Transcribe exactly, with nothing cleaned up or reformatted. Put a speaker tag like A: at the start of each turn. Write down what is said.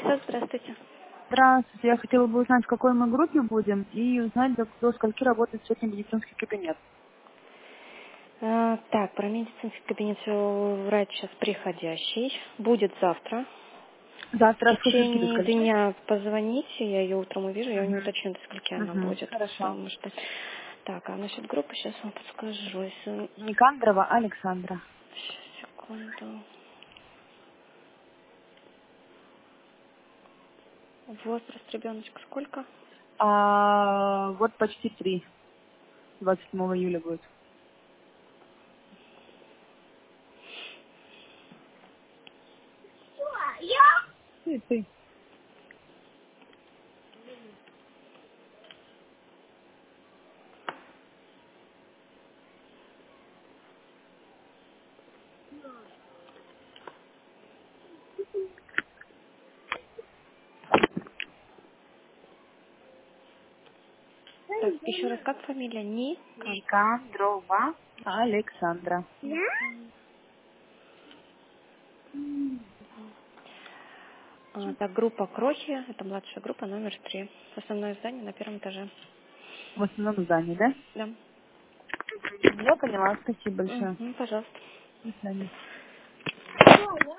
A: Алиса, здравствуйте.
B: Здравствуйте. Я хотела бы узнать, в какой мы группе будем, и узнать, до, до скольки работает сегодня медицинский кабинет.
A: А, так, про медицинский кабинет все врач сейчас приходящий. Будет завтра. В
B: Завтра с скольки до
A: течение
B: скольки?
A: дня позвоните, я ее утром увижу, я не
B: Угу.
A: уточню, до скольки она
B: Угу.
A: будет.
B: Хорошо.
A: Потому что... Так, а насчет группы сейчас вам подскажу. Если...
B: Никандрова Александра.
A: Щас, секунду. Возраст ребеночка сколько?
B: А, вот почти три. двадцать седьмого июля будет. Ты, ты.
A: Так, еще раз, как фамилия? Никан.
B: Никандрова Александра.
A: А, так, группа Крохи, это младшая группа, номер три. Основное здание на первом этаже.
B: В основном здании, да?
A: Да.
B: Я поняла. Спасибо большое.
A: Угу, пожалуйста.
B: До свидания.